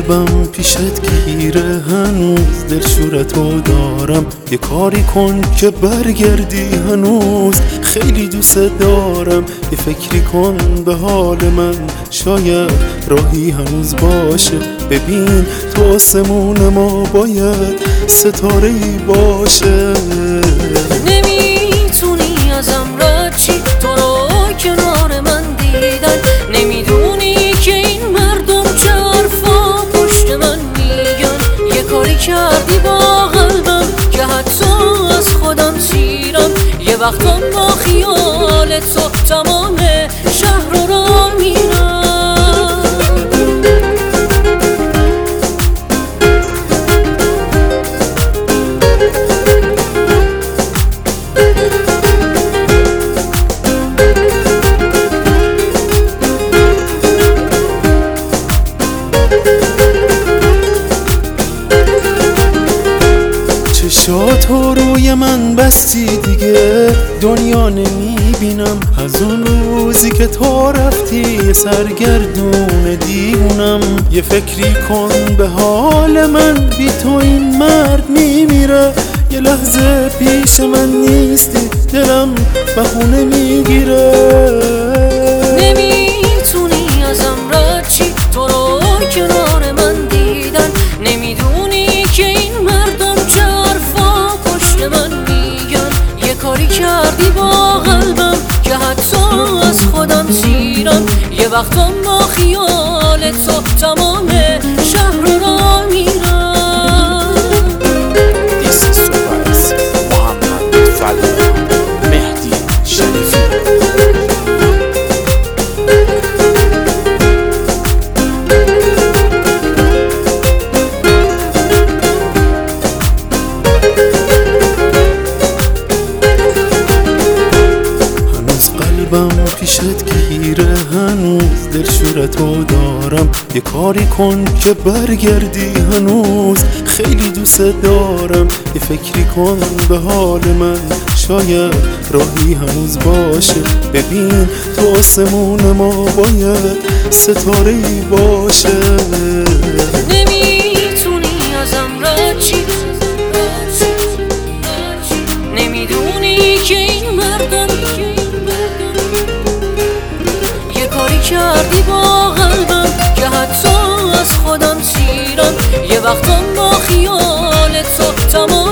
قلبم پیشت گیره، هنوز دلشورتو دارم. یه کاری کن که برگردی، هنوز خیلی دوست دارم. یه فکری کن به حال من، شاید راهی هنوز باشه. ببین تو آسمون ما باید ستاره‌ای باشه. نمیتونی ازم رد چی، تو رو کنار من دیدن. نمیدونی که این مردم چه حرفا پشت من میگن. یه کاری کردی با قلبم که حتی از خودم سیرم. یه وقتا با خیال تو تمام شهر رو میرم. چشاتو روی من بستی دیگه، دنیا نمیبینم. از اون روزی که تو رفتی سرگردون دیوونم. یه فکری کن به حال من، بی تو این مرد میمیره. یه لحظه پیش من نیستی، دلم بهونه میگیره. نمیتونی ازم رد چی، تو رو کنار من دیدن. نمیدونی که این مردم چه حرفا پشت من میگن. یه کاری کردی با قلبم که حتی از خودم سیرم. یه وقتا با خیال تو تمام شهر رو میرم. قلبم پیشت گیره، هنوز دلشورتو دارم. یه کاری کن که برگردی، هنوز خیلی دوست دارم. یه فکری کن به حال من، شاید راهی هنوز باشه. ببین تو آسمون ما باید ستاره‌ای باشه. نمیتونی ازم رد چی، نمیدونی که این مردم کردی با قلبم که حتی از خودم سیرم. یه وقتا با خیال تو تمام